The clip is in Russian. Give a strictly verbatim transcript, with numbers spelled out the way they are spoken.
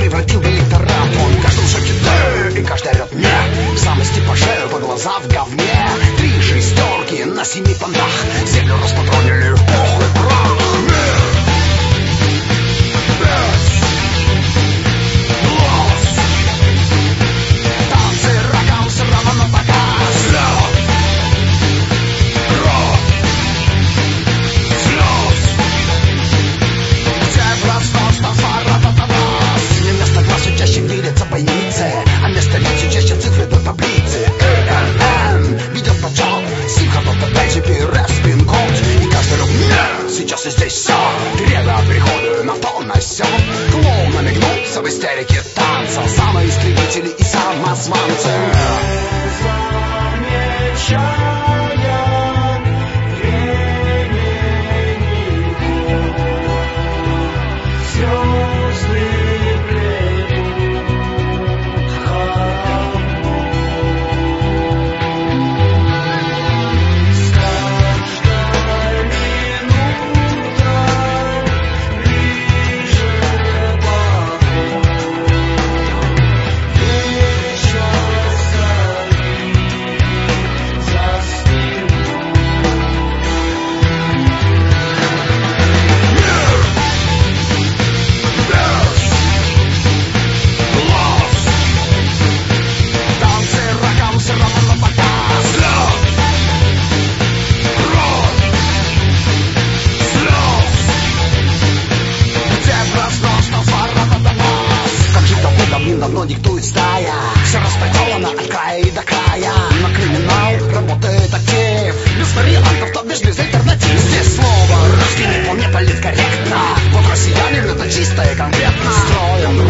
превратил в электорат. Он в каждом шаге ты, и каждый орет мне. Самость по шею, по глаза в говне. Три шестерки на семи понтах. Землю распатронили в пух и прах. А вместо лиц чаще цифры до таблицы. эн ведет почет. Симхотот опять теперь рэп-спин-код. И каждый рок нет, сейчас и здесь все. Греда приходы на то на сё. Клоун намигнулся в истерике танца. Самоистребители и самозванцы. Давно диктует стая. Все распределено от края и до края. На криминал работает актив. Без вариантов, то бишь без альтернатив. Здесь слово русский не вполне политкорректно. Вот россиянин это чисто и конкретно. Строим